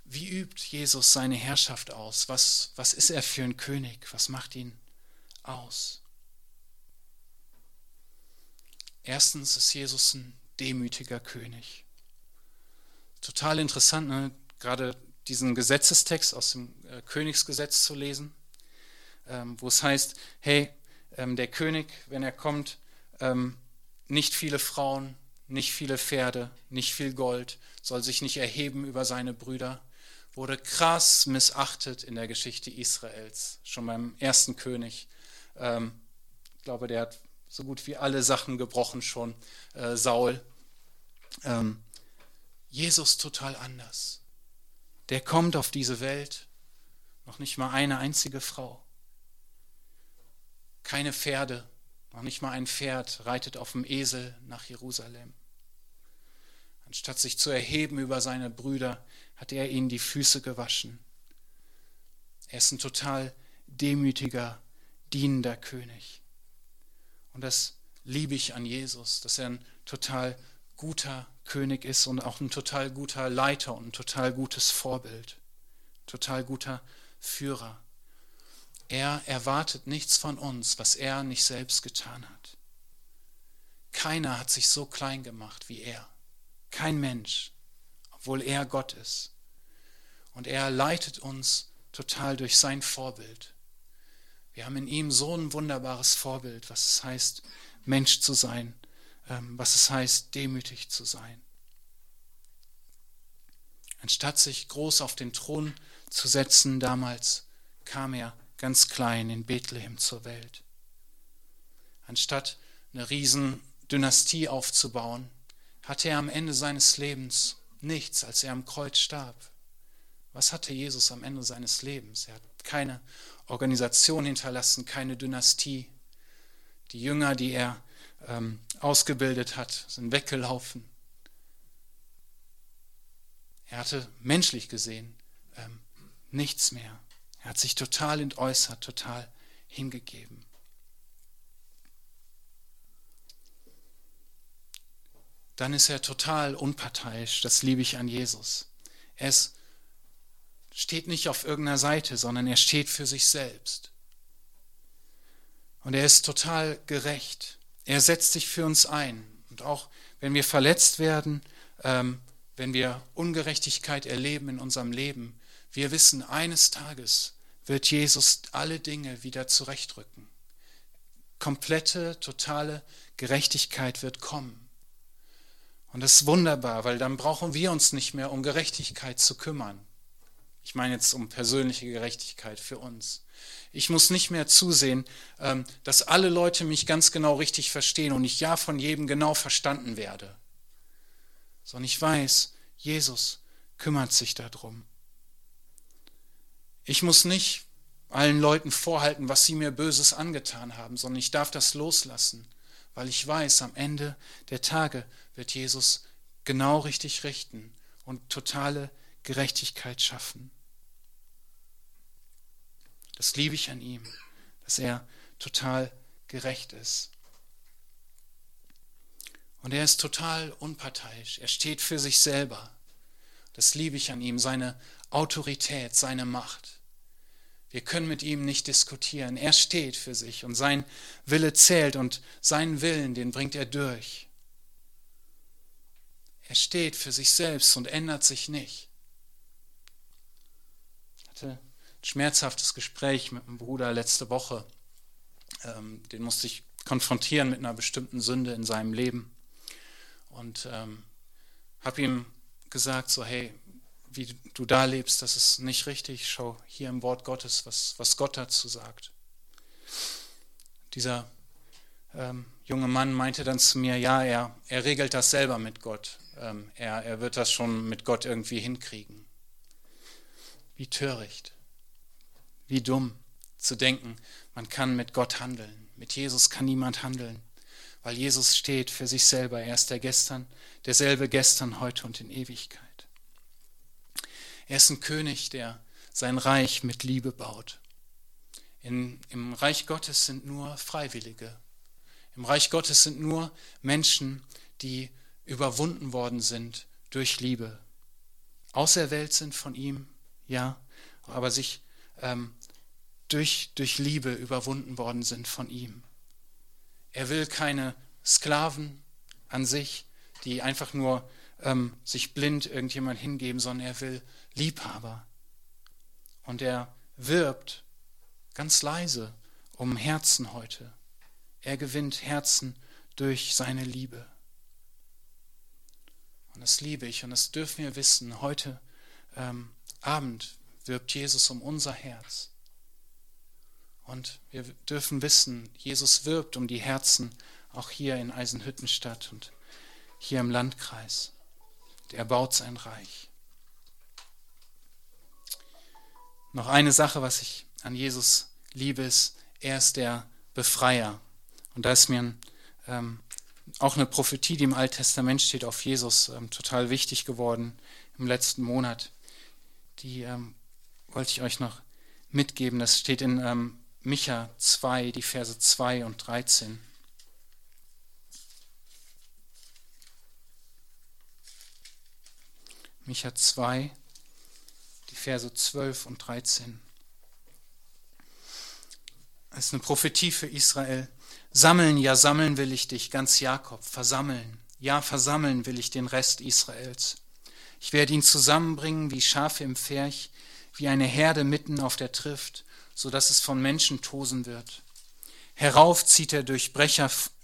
wie übt Jesus seine Herrschaft aus? Was ist er für ein König? Was macht ihn aus? Erstens ist Jesus ein demütiger König. Total interessant, ne? Gerade diesen Gesetzestext aus dem Königsgesetz zu lesen, wo es heißt, hey, der König, wenn er kommt, nicht viele Frauen, nicht viele Pferde, nicht viel Gold, soll sich nicht erheben über seine Brüder, wurde krass missachtet in der Geschichte Israels, schon beim ersten König. Ich glaube, der hat so gut wie alle Sachen gebrochen schon, Saul. Jesus total anders. Der kommt auf diese Welt, noch nicht mal eine einzige Frau. Keine Pferde, noch nicht mal ein Pferd reitet auf dem Esel nach Jerusalem. Anstatt sich zu erheben über seine Brüder, hat er ihnen die Füße gewaschen. Er ist ein total demütiger, dienender König. Und das liebe ich an Jesus, dass er ein total guter König ist und auch ein total guter Leiter und ein total gutes Vorbild, total guter Führer. Er erwartet nichts von uns, was er nicht selbst getan hat. Keiner hat sich so klein gemacht wie er. Kein Mensch, obwohl er Gott ist. Und er leitet uns total durch sein Vorbild. Wir haben in ihm so ein wunderbares Vorbild, was es heißt, Mensch zu sein, was es heißt, demütig zu sein. Anstatt sich groß auf den Thron zu setzen, damals kam er ganz klein in Bethlehem zur Welt. Anstatt eine riesen Dynastie aufzubauen, hatte er am Ende seines Lebens nichts, als er am Kreuz starb. Was hatte Jesus am Ende seines Lebens? Er hat keine Organisation hinterlassen, keine Dynastie. Die Jünger, die er ausgebildet hat, sind weggelaufen. Er hatte menschlich gesehen nichts mehr. Er hat sich total entäußert, total hingegeben. Dann ist er total unparteiisch, das liebe ich an Jesus. Er steht nicht auf irgendeiner Seite, sondern er steht für sich selbst. Und er ist total gerecht. Er setzt sich für uns ein. Und auch wenn wir verletzt werden, wenn wir Ungerechtigkeit erleben in unserem Leben, wir wissen, eines Tages wird Jesus alle Dinge wieder zurechtrücken. Komplette, totale Gerechtigkeit wird kommen. Und das ist wunderbar, weil dann brauchen wir uns nicht mehr um Gerechtigkeit zu kümmern. Ich meine jetzt um persönliche Gerechtigkeit für uns. Ich muss nicht mehr zusehen, dass alle Leute mich ganz genau richtig verstehen und ich ja von jedem genau verstanden werde. Sondern ich weiß, Jesus kümmert sich darum. Ich muss nicht allen Leuten vorhalten, was sie mir Böses angetan haben, sondern ich darf das loslassen, weil ich weiß, am Ende der Tage wird Jesus genau richtig richten und totale Gerechtigkeit schaffen. Das liebe ich an ihm, dass er total gerecht ist. Und er ist total unparteiisch. Er steht für sich selber. Das liebe ich an ihm, seine Autorität, seine Macht. Wir können mit ihm nicht diskutieren. Er steht für sich und sein Wille zählt und seinen Willen, den bringt er durch. Er steht für sich selbst und ändert sich nicht. Ich hatte ein schmerzhaftes Gespräch mit einem Bruder letzte Woche. Den musste ich konfrontieren mit einer bestimmten Sünde in seinem Leben. Und habe ihm gesagt, so hey, wie du da lebst, das ist nicht richtig. Schau hier im Wort Gottes, was Gott dazu sagt. Dieser junge Mann meinte dann zu mir, ja, er regelt das selber mit Gott. Er wird das schon mit Gott irgendwie hinkriegen. Wie töricht, wie dumm zu denken, man kann mit Gott handeln. Mit Jesus kann niemand handeln, weil Jesus steht für sich selber. Er ist derselbe gestern, heute und in Ewigkeit. Er ist ein König, der sein Reich mit Liebe baut. Im Reich Gottes sind nur Freiwillige. Im Reich Gottes sind nur Menschen, die überwunden worden sind durch Liebe. auserwählt sind von ihm, ja, aber sich durch Liebe überwunden worden sind von ihm. Er will keine Sklaven an sich, die einfach nur sich blind irgendjemand hingeben, sondern er will Liebhaber. Und er wirbt ganz leise um Herzen heute. Er gewinnt Herzen durch seine Liebe. Und das liebe ich und das dürfen wir wissen. Heute Abend wirbt Jesus um unser Herz. Und wir dürfen wissen, Jesus wirbt um die Herzen auch hier in Eisenhüttenstadt und hier im Landkreis. Er baut sein Reich. Noch eine Sache, was ich an Jesus liebe, ist, er ist der Befreier. Und da ist mir auch eine Prophetie, die im Alten Testament steht, auf Jesus total wichtig geworden im letzten Monat. Die wollte ich euch noch mitgeben. Das steht in Micha 2, die Verse 2 und 13. Micha 2, die Verse 12 und 13. Das ist eine Prophetie für Israel. Sammeln, ja sammeln will ich dich, ganz Jakob, versammeln. Ja, versammeln will ich den Rest Israels. Ich werde ihn zusammenbringen wie Schafe im Pferch, wie eine Herde mitten auf der Trift, so dass es von Menschen tosen wird. Herauf zieht der Durchbrecher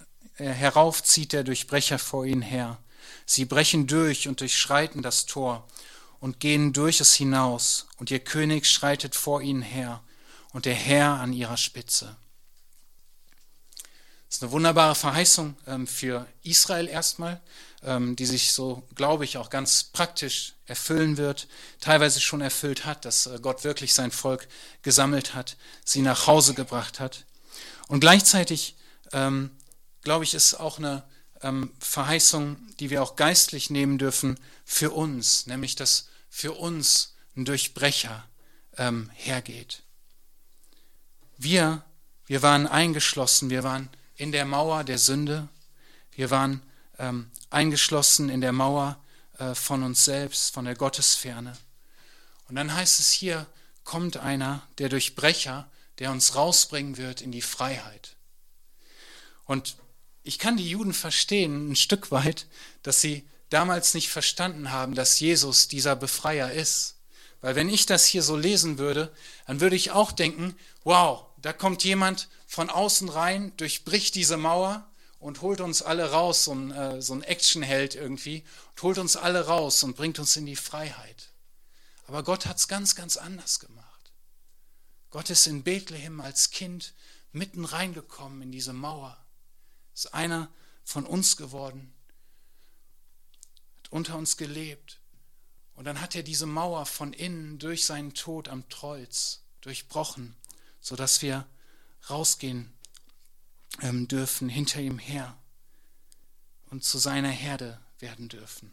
vor ihnen her. Sie brechen durch und durchschreiten das Tor und gehen durch es hinaus, und ihr König schreitet vor ihnen her und der Herr an ihrer Spitze. Das ist eine wunderbare Verheißung für Israel erstmal, die sich so, glaube ich, auch ganz praktisch erfüllen wird, teilweise schon erfüllt hat, dass Gott wirklich sein Volk gesammelt hat, sie nach Hause gebracht hat. Und gleichzeitig, glaube ich, ist auch eine Verheißung, die wir auch geistlich nehmen dürfen für uns, nämlich dass für uns ein Durchbrecher hergeht. Wir waren eingeschlossen, wir waren in der Mauer der Sünde, wir waren eingeschlossen in der Mauer von uns selbst, von der Gottesferne. Und dann heißt es hier, kommt einer, der Durchbrecher, der uns rausbringen wird in die Freiheit. Und ich kann die Juden verstehen, ein Stück weit, dass sie damals nicht verstanden haben, dass Jesus dieser Befreier ist. Weil wenn ich das hier so lesen würde, dann würde ich auch denken, wow, da kommt jemand von außen rein, durchbricht diese Mauer und holt uns alle raus, so ein Actionheld irgendwie, und holt uns alle raus und bringt uns in die Freiheit. Aber Gott hat es ganz, ganz anders gemacht. Gott ist in Bethlehem als Kind mitten reingekommen in diese Mauer. Ist einer von uns geworden, hat unter uns gelebt. Und dann hat er diese Mauer von innen durch seinen Tod am Kreuz durchbrochen, sodass wir rausgehen dürfen hinter ihm her und zu seiner Herde werden dürfen.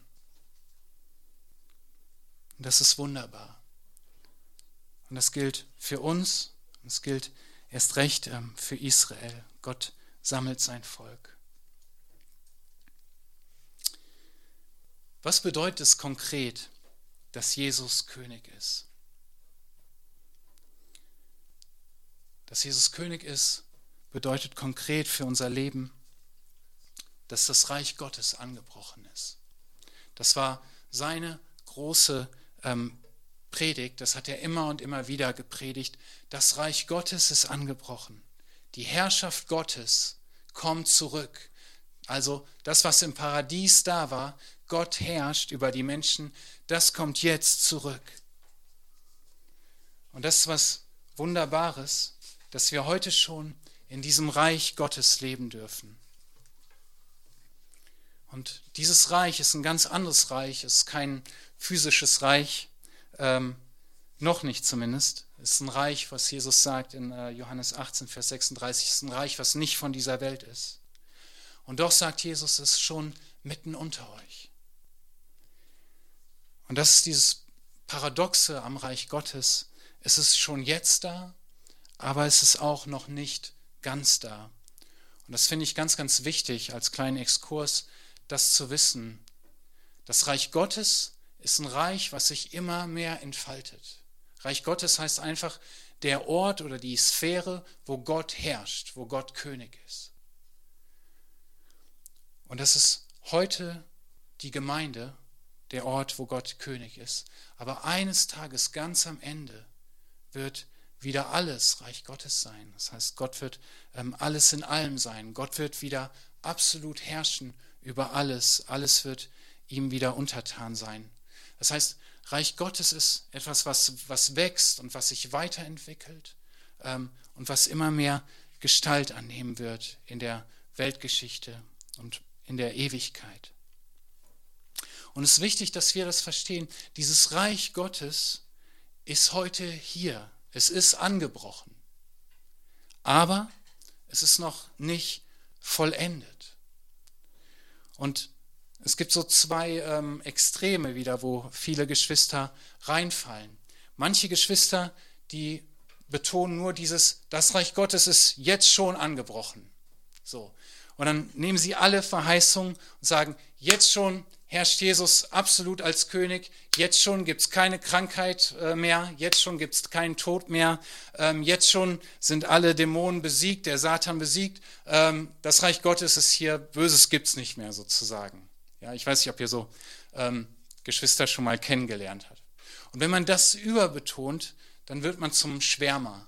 Und das ist wunderbar. Und das gilt für uns, und es gilt erst recht für Israel. Gott sammelt sein Volk. Was bedeutet es konkret, dass Jesus König ist? Dass Jesus König ist, bedeutet konkret für unser Leben, dass das Reich Gottes angebrochen ist. Das war seine große Predigt, das hat er immer und immer wieder gepredigt. Das Reich Gottes ist angebrochen. Die Herrschaft Gottes kommt zurück. Also das, was im Paradies da war, Gott herrscht über die Menschen, das kommt jetzt zurück. Und das ist was Wunderbares, dass wir heute schon in diesem Reich Gottes leben dürfen. Und dieses Reich ist ein ganz anderes Reich, es ist kein physisches Reich, noch nicht zumindest. Es ist ein Reich, was Jesus sagt in Johannes 18, Vers 36, es ist ein Reich, was nicht von dieser Welt ist. Und doch sagt Jesus, es ist schon mitten unter euch. Und das ist dieses Paradoxe am Reich Gottes. Es ist schon jetzt da, aber es ist auch noch nicht ganz da. Und das finde ich ganz, ganz wichtig als kleinen Exkurs, das zu wissen. Das Reich Gottes ist ein Reich, was sich immer mehr entfaltet. Reich Gottes heißt einfach der Ort oder die Sphäre, wo Gott herrscht, wo Gott König ist. Und das ist heute die Gemeinde, der Ort, wo Gott König ist. Aber eines Tages, ganz am Ende, wird wieder alles Reich Gottes sein. Das heißt, Gott wird alles in allem sein. Gott wird wieder absolut herrschen über alles. Alles wird ihm wieder untertan sein. Das heißt, Reich Gottes ist etwas, was wächst und was sich weiterentwickelt und was immer mehr Gestalt annehmen wird in der Weltgeschichte und in der Ewigkeit. Und es ist wichtig, dass wir das verstehen. Dieses Reich Gottes ist heute hier. Es ist angebrochen. Aber es ist noch nicht vollendet. Und es gibt so zwei Extreme wieder, wo viele Geschwister reinfallen. Manche Geschwister, die betonen nur das Reich Gottes ist jetzt schon angebrochen. So. Und dann nehmen sie alle Verheißungen und sagen, jetzt schon herrscht Jesus absolut als König, jetzt schon gibt es keine Krankheit mehr, jetzt schon gibt es keinen Tod mehr, jetzt schon sind alle Dämonen besiegt, der Satan besiegt, das Reich Gottes ist hier, Böses gibt es nicht mehr sozusagen. Ja, ich weiß nicht, ob ihr so Geschwister schon mal kennengelernt habt. Und wenn man das überbetont, dann wird man zum Schwärmer.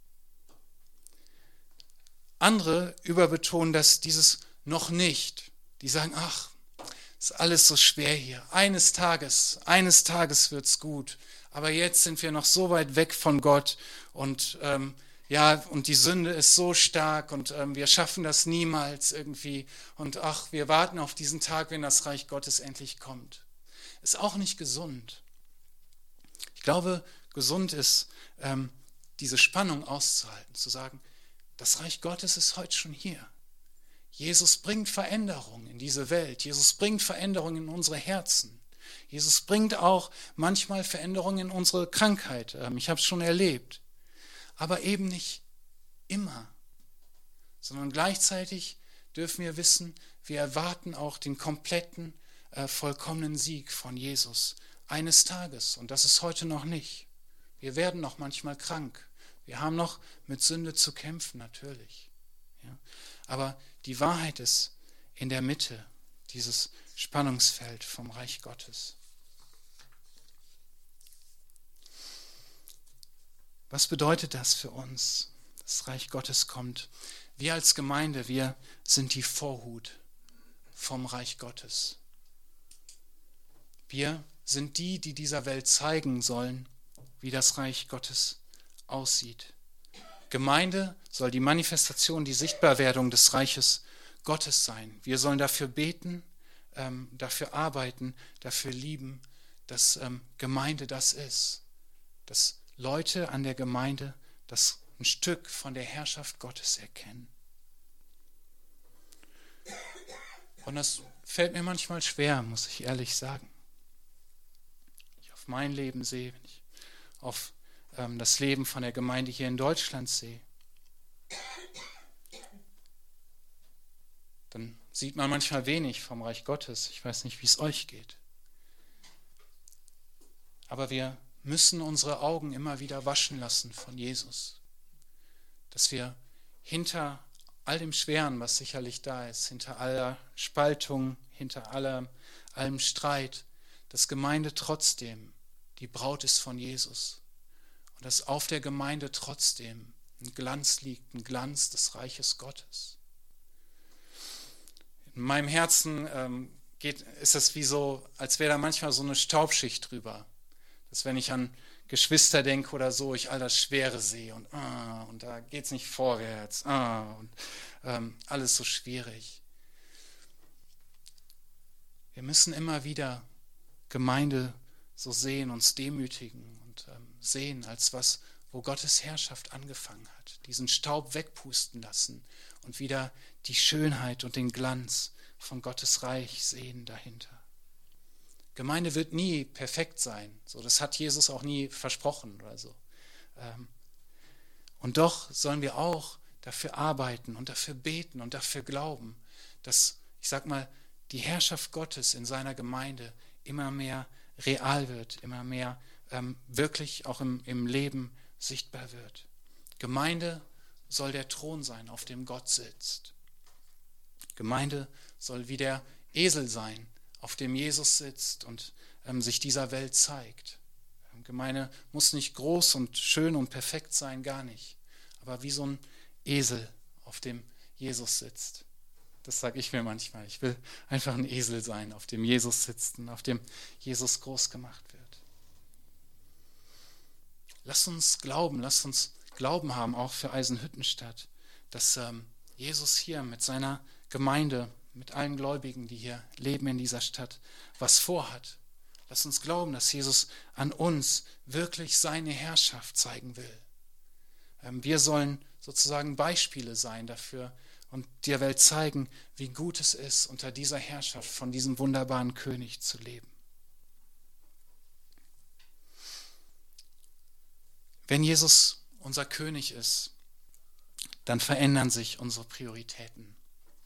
Andere überbetonen das dieses noch nicht. Die sagen, ach, ist alles so schwer hier. Eines Tages wird's gut. Aber jetzt sind wir noch so weit weg von Gott und und die Sünde ist so stark und wir schaffen das niemals irgendwie. Und ach, wir warten auf diesen Tag, wenn das Reich Gottes endlich kommt. Ist auch nicht gesund. Ich glaube, gesund ist, diese Spannung auszuhalten, zu sagen, das Reich Gottes ist heute schon hier. Jesus bringt Veränderung in diese Welt. Jesus bringt Veränderung in unsere Herzen. Jesus bringt auch manchmal Veränderung in unsere Krankheit. Ich habe es schon erlebt. Aber eben nicht immer. Sondern gleichzeitig dürfen wir wissen, wir erwarten auch den kompletten, vollkommenen Sieg von Jesus eines Tages. Und das ist heute noch nicht. Wir werden noch manchmal krank. Wir haben noch mit Sünde zu kämpfen, natürlich. Ja. Aber die Wahrheit ist in der Mitte, dieses Spannungsfeld vom Reich Gottes. Was bedeutet das für uns? Das Reich Gottes kommt. Wir als Gemeinde, wir sind die Vorhut vom Reich Gottes. Wir sind die, die dieser Welt zeigen sollen, wie das Reich Gottes aussieht. Gemeinde soll die Manifestation, die Sichtbarwerdung des Reiches Gottes sein. Wir sollen dafür beten, dafür arbeiten, dafür lieben, dass Gemeinde das ist. Dass Leute an der Gemeinde das ein Stück von der Herrschaft Gottes erkennen. Und das fällt mir manchmal schwer, muss ich ehrlich sagen. Wenn ich auf mein Leben sehe, wenn ich auf das Leben von der Gemeinde hier in Deutschland sehe, dann sieht man manchmal wenig vom Reich Gottes. Ich weiß nicht, wie es euch geht. Aber wir müssen unsere Augen immer wieder waschen lassen von Jesus. Dass wir hinter all dem Schweren, was sicherlich da ist, hinter aller Spaltung, hinter allem Streit, dass Gemeinde trotzdem die Braut ist von Jesus. Und dass auf der Gemeinde trotzdem ein Glanz liegt, ein Glanz des Reiches Gottes. In meinem Herzen ist das wie so, als wäre da manchmal so eine Staubschicht drüber. Dass wenn ich an Geschwister denke oder so, ich all das Schwere sehe und da geht es nicht vorwärts und alles so schwierig. Wir müssen immer wieder Gemeinde so sehen, uns demütigen und sehen als was, wo Gottes Herrschaft angefangen hat. Diesen Staub wegpusten lassen und wieder die Schönheit und den Glanz von Gottes Reich sehen dahinter. Gemeinde wird nie perfekt sein. So, das hat Jesus auch nie versprochen oder so. Und doch sollen wir auch dafür arbeiten und dafür beten und dafür glauben, dass, ich sag mal, die Herrschaft Gottes in seiner Gemeinde immer mehr real wird, immer mehr wirklich auch im Leben sichtbar wird. Gemeinde soll der Thron sein, auf dem Gott sitzt. Gemeinde soll wie der Esel sein, auf dem Jesus sitzt und sich dieser Welt zeigt. Gemeinde muss nicht groß und schön und perfekt sein, gar nicht. Aber wie so ein Esel, auf dem Jesus sitzt. Das sage ich mir manchmal. Ich will einfach ein Esel sein, auf dem Jesus sitzt und auf dem Jesus groß gemacht wird. Lasst uns Glauben haben, auch für Eisenhüttenstadt, dass Jesus hier mit seiner Gemeinde, mit allen Gläubigen, die hier leben in dieser Stadt, was vorhat. Lasst uns glauben, dass Jesus an uns wirklich seine Herrschaft zeigen will. Wir sollen sozusagen Beispiele sein dafür und der Welt zeigen, wie gut es ist, unter dieser Herrschaft von diesem wunderbaren König zu leben. Wenn Jesus unser König ist, dann verändern sich unsere Prioritäten.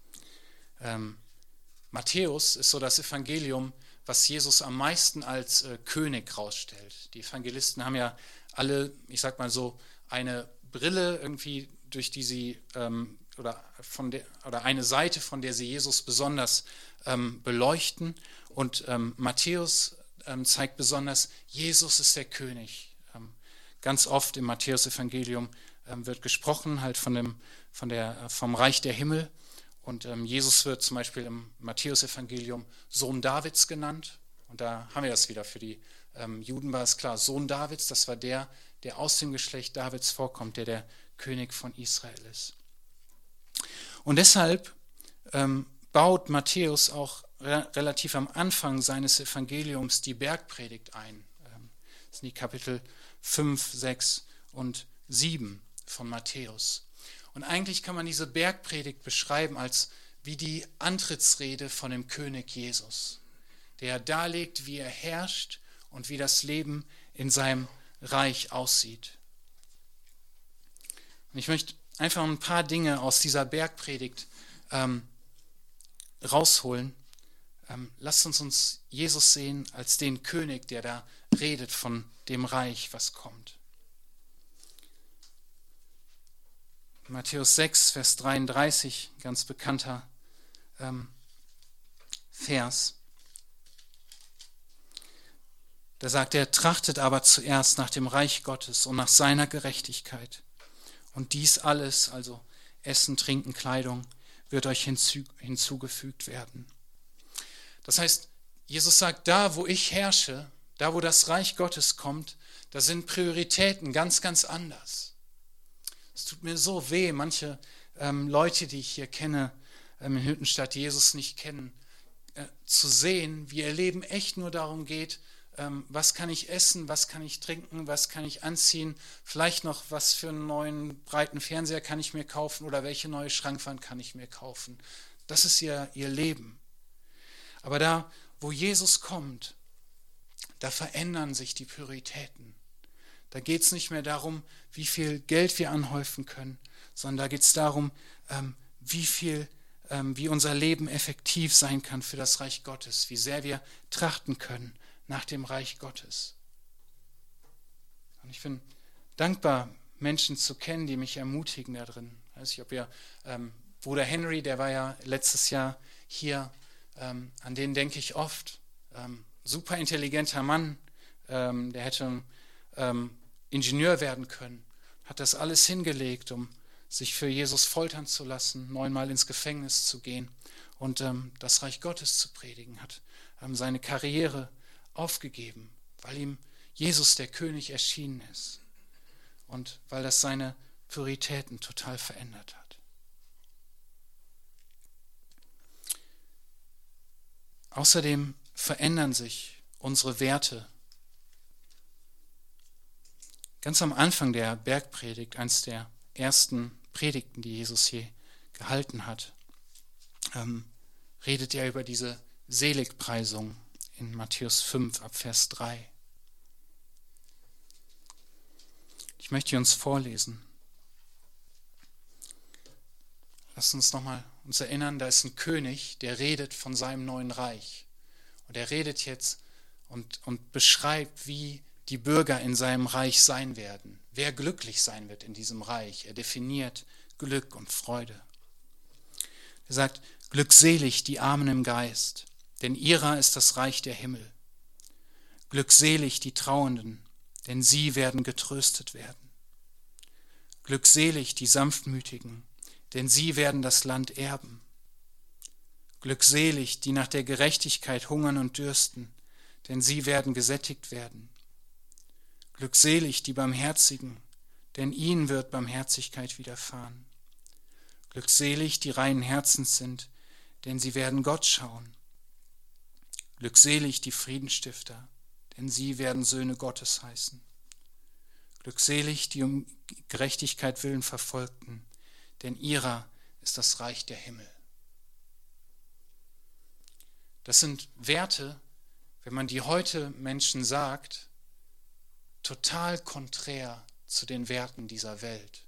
Matthäus ist so das Evangelium, was Jesus am meisten als König rausstellt. Die Evangelisten haben ja alle, ich sag mal so, eine Brille irgendwie, durch die sie oder eine Seite, von der sie Jesus besonders beleuchten. Und Matthäus zeigt besonders, Jesus ist der König. Ganz oft im Matthäus-Evangelium wird gesprochen halt vom Reich der Himmel. Und Jesus wird zum Beispiel im Matthäus-Evangelium Sohn Davids genannt. Und da haben wir das wieder. Für die Juden war es klar, Sohn Davids, das war der aus dem Geschlecht Davids vorkommt, der König von Israel ist. Und deshalb baut Matthäus auch relativ am Anfang seines Evangeliums die Bergpredigt ein. Das sind die Kapitel 5, 6 und 7 von Matthäus. Und eigentlich kann man diese Bergpredigt beschreiben als wie die Antrittsrede von dem König Jesus, der darlegt, wie er herrscht und wie das Leben in seinem Reich aussieht. Und ich möchte einfach ein paar Dinge aus dieser Bergpredigt rausholen. Lasst uns Jesus sehen als den König, der da redet von dem Reich, was kommt. Matthäus 6, Vers 33, ganz bekannter Vers. Da sagt er, trachtet aber zuerst nach dem Reich Gottes und nach seiner Gerechtigkeit. Und dies alles, also Essen, Trinken, Kleidung, wird euch hinzugefügt werden. Das heißt, Jesus sagt, da wo ich herrsche, da wo das Reich Gottes kommt, da sind Prioritäten ganz, ganz anders. Es tut mir so weh, manche Leute, die ich hier kenne, in Hüttenstadt, die Jesus nicht kennen, zu sehen, wie ihr Leben echt nur darum geht, was kann ich essen, was kann ich trinken, was kann ich anziehen, vielleicht noch was für einen neuen breiten Fernseher kann ich mir kaufen oder welche neue Schrankwand kann ich mir kaufen. Das ist ihr Leben. Aber da, wo Jesus kommt, da verändern sich die Prioritäten. Da geht es nicht mehr darum, wie viel Geld wir anhäufen können, sondern da geht es darum, wie unser Leben effektiv sein kann für das Reich Gottes, wie sehr wir trachten können nach dem Reich Gottes. Und ich bin dankbar, Menschen zu kennen, die mich ermutigen da drin. Ich weiß nicht, ob ihr Bruder Henry, der war ja letztes Jahr hier, an den denke ich oft. Super intelligenter Mann, der hätte Ingenieur werden können, hat das alles hingelegt, um sich für Jesus foltern zu lassen, 9-mal ins Gefängnis zu gehen und das Reich Gottes zu predigen, hat seine Karriere aufgegeben, weil ihm Jesus, der König, erschienen ist und weil das seine Prioritäten total verändert hat. Außerdem verändern sich unsere Werte. Ganz am Anfang der Bergpredigt, eines der ersten Predigten, die Jesus je gehalten hat, redet er über diese Seligpreisung in Matthäus 5 ab Vers 3. Ich möchte uns vorlesen. Lasst uns nochmal uns erinnern, da ist ein König, der redet von seinem neuen Reich. Und er redet jetzt und beschreibt, wie die Bürger in seinem Reich sein werden, wer glücklich sein wird in diesem Reich. Er definiert Glück und Freude. Er sagt, glückselig die Armen im Geist, denn ihrer ist das Reich der Himmel. Glückselig die Trauernden, denn sie werden getröstet werden. Glückselig die Sanftmütigen, denn sie werden das Land erben. Glückselig die nach der Gerechtigkeit hungern und dürsten, denn sie werden gesättigt werden. Glückselig die Barmherzigen, denn ihnen wird Barmherzigkeit widerfahren. Glückselig die reinen Herzens sind, denn sie werden Gott schauen. Glückselig die Friedensstifter, denn sie werden Söhne Gottes heißen. Glückselig die um Gerechtigkeit willen Verfolgten, denn ihrer ist das Reich der Himmel. Das sind Werte, wenn man die heute Menschen sagt, total konträr zu den Werten dieser Welt.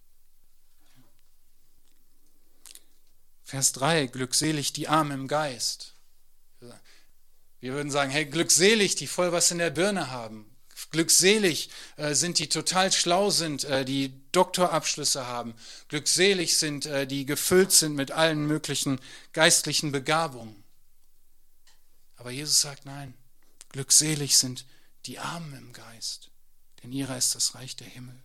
Vers 3, glückselig die Armen im Geist. Wir würden sagen, hey, glückselig, die voll was in der Birne haben. Glückselig sind die total schlau sind, die Doktorabschlüsse haben. Glückselig sind die gefüllt sind mit allen möglichen geistlichen Begabungen. Aber Jesus sagt, nein, glückselig sind die Armen im Geist, denn ihrer ist das Reich der Himmel.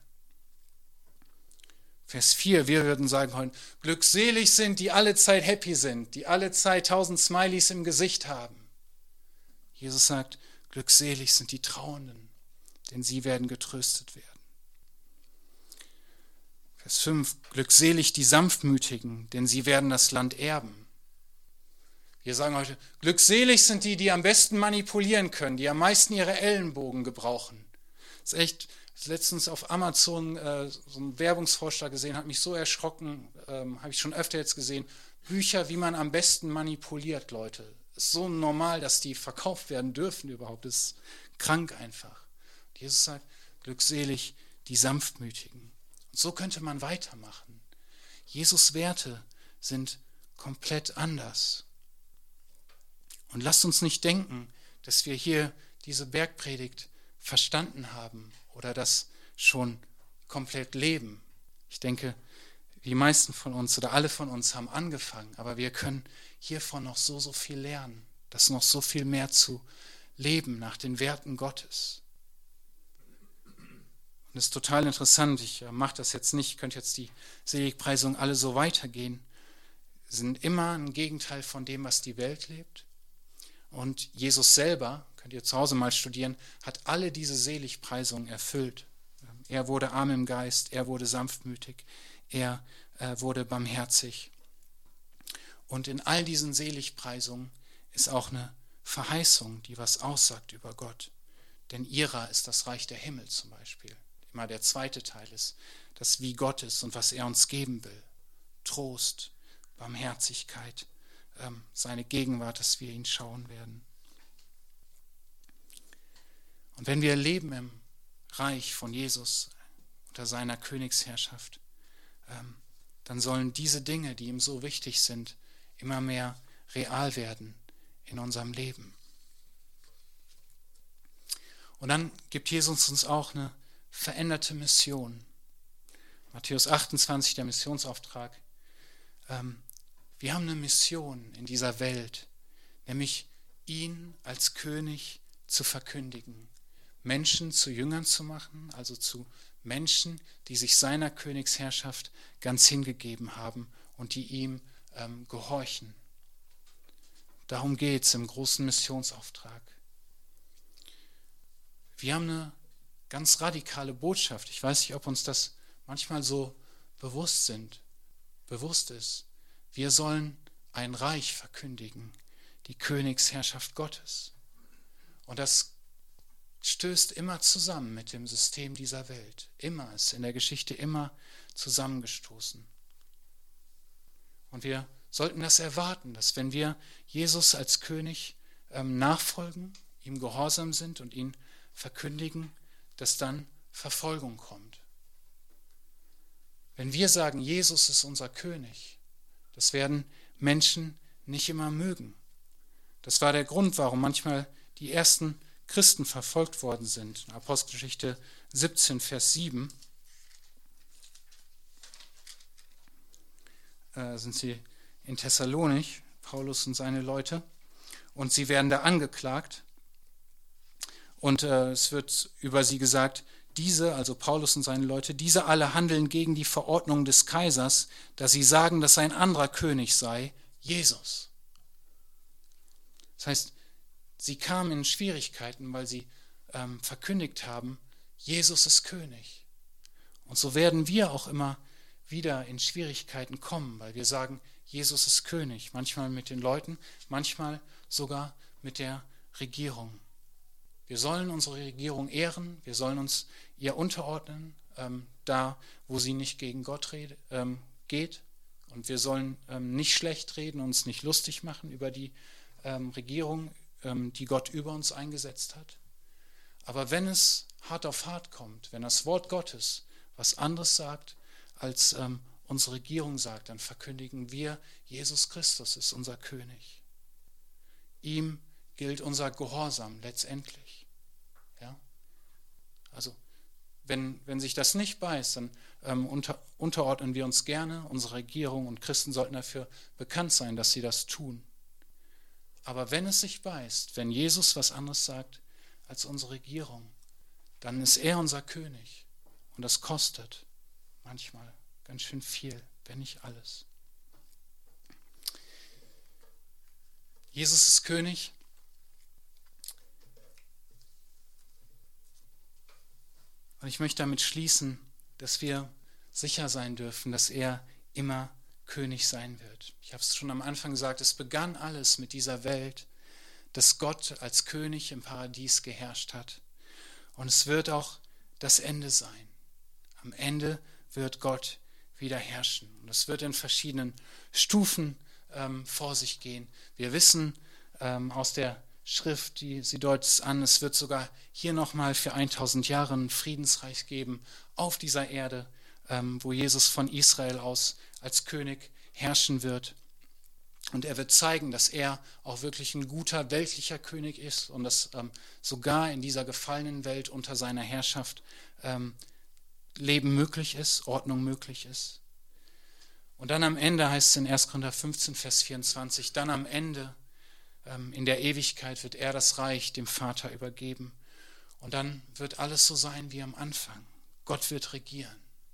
Vers 4, wir würden sagen heute, glückselig sind, die alle Zeit happy sind, die alle Zeit 1000 Smileys im Gesicht haben. Jesus sagt, glückselig sind die Trauernden, denn sie werden getröstet werden. Vers 5, glückselig die Sanftmütigen, denn sie werden das Land erben. Wir sagen heute, glückselig sind die, die am besten manipulieren können, die am meisten ihre Ellenbogen gebrauchen. Das ist echt, letztens auf Amazon so einen Werbungsvorschlag gesehen, hat mich so erschrocken, habe ich schon öfter jetzt gesehen, Bücher, wie man am besten manipuliert, Leute. Ist so normal, dass die verkauft werden dürfen überhaupt, das ist krank einfach. Und Jesus sagt, glückselig die Sanftmütigen. Und so könnte man weitermachen. Jesus' Werte sind komplett anders. Und lasst uns nicht denken, dass wir hier diese Bergpredigt verstanden haben oder das schon komplett leben. Ich denke, die meisten von uns oder alle von uns haben angefangen, aber wir können hiervon noch so viel lernen, das noch so viel mehr zu leben nach den Werten Gottes. Und das ist total interessant, ich mache das jetzt nicht, ich könnte jetzt die Seligpreisung alle so weitergehen, sind immer ein Gegenteil von dem, was die Welt lebt. Und Jesus selber, könnt ihr zu Hause mal studieren, hat alle diese Seligpreisungen erfüllt. Er wurde arm im Geist, er wurde sanftmütig, er wurde barmherzig. Und in all diesen Seligpreisungen ist auch eine Verheißung, die was aussagt über Gott. Denn ihrer ist das Reich der Himmel zum Beispiel. Immer der zweite Teil ist, das wie Gott ist und was er uns geben will. Trost, Barmherzigkeit, seine Gegenwart, dass wir ihn schauen werden. Und wenn wir leben im Reich von Jesus, unter seiner Königsherrschaft, dann sollen diese Dinge, die ihm so wichtig sind, immer mehr real werden in unserem Leben. Und dann gibt Jesus uns auch eine veränderte Mission. Matthäus 28, der Missionsauftrag. Wir haben eine Mission in dieser Welt, nämlich ihn als König zu verkündigen, Menschen zu Jüngern zu machen, also zu Menschen, die sich seiner Königsherrschaft ganz hingegeben haben und die ihm gehorchen. Darum geht es im großen Missionsauftrag. Wir haben eine ganz radikale Botschaft. Ich weiß nicht, ob uns das manchmal so bewusst ist. Wir sollen ein Reich verkündigen, die Königsherrschaft Gottes. Und das stößt immer zusammen mit dem System dieser Welt. Immer, ist in der Geschichte immer zusammengestoßen. Und wir sollten das erwarten, dass wenn wir Jesus als König nachfolgen, ihm gehorsam sind und ihn verkündigen, dass dann Verfolgung kommt. Wenn wir sagen, Jesus ist unser König, das werden Menschen nicht immer mögen. Das war der Grund, warum manchmal die ersten Christen verfolgt worden sind. In Apostelgeschichte 17, Vers 7 sind sie in Thessalonich, Paulus und seine Leute, und sie werden da angeklagt. Und es wird über sie gesagt, diese, also Paulus und seine Leute, diese alle handeln gegen die Verordnung des Kaisers, da sie sagen, dass ein anderer König sei, Jesus. Das heißt, sie kamen in Schwierigkeiten, weil sie verkündigt haben, Jesus ist König. Und so werden wir auch immer wieder in Schwierigkeiten kommen, weil wir sagen, Jesus ist König. Manchmal mit den Leuten, manchmal sogar mit der Regierung. Wir sollen unsere Regierung ehren, wir sollen uns ihr unterordnen, da wo sie nicht gegen Gott geht. Und wir sollen nicht schlecht reden, uns nicht lustig machen über die Regierung, die Gott über uns eingesetzt hat. Aber wenn es hart auf hart kommt, wenn das Wort Gottes was anderes sagt, als unsere Regierung sagt, dann verkündigen wir, Jesus Christus ist unser König. Ihm gilt unser Gehorsam letztendlich. Ja? Also, wenn sich das nicht beißt, dann unterordnen wir uns gerne unserer Regierung, und Christen sollten dafür bekannt sein, dass sie das tun. Aber wenn es sich beißt, wenn Jesus was anderes sagt als unsere Regierung, dann ist er unser König. Und das kostet manchmal ganz schön viel, wenn nicht alles. Jesus ist König. Und ich möchte damit schließen, dass wir sicher sein dürfen, dass er immer König sein wird. Ich habe es schon am Anfang gesagt, es begann alles mit dieser Welt, dass Gott als König im Paradies geherrscht hat. Und es wird auch das Ende sein. Am Ende wird Gott wieder herrschen. Und es wird in verschiedenen Stufen vor sich gehen. Wir wissen aus der Schrift, sie deutet es an, es wird sogar hier nochmal für 1000 Jahre ein Friedensreich geben auf dieser Erde, wo Jesus von Israel aus als König herrschen wird. Und er wird zeigen, dass er auch wirklich ein guter weltlicher König ist und dass sogar in dieser gefallenen Welt unter seiner Herrschaft Leben möglich ist, Ordnung möglich ist. Und dann am Ende heißt es in 1. Korinther 15, Vers 24, dann am Ende in der Ewigkeit wird er das Reich dem Vater übergeben. Und dann wird alles so sein wie am Anfang. Gott wird regieren.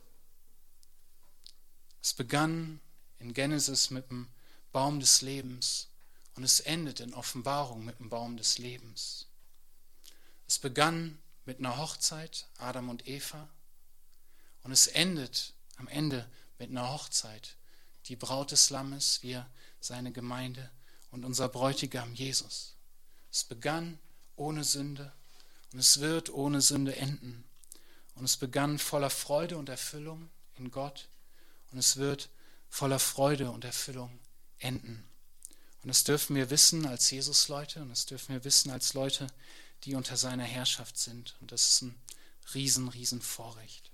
Es begann in Genesis mit dem Baum des Lebens und es endet in Offenbarung mit dem Baum des Lebens. Es begann mit einer Hochzeit, Adam und Eva, und es endet am Ende mit einer Hochzeit, die Braut des Lammes, wir, seine Gemeinde und unser Bräutigam Jesus. Es begann ohne Sünde und es wird ohne Sünde enden. Und es begann voller Freude und Erfüllung in Gott und es wird voller Freude und Erfüllung enden. Und das dürfen wir wissen als Jesus-Leute und das dürfen wir wissen als Leute, die unter seiner Herrschaft sind. Und das ist ein riesen Vorrecht.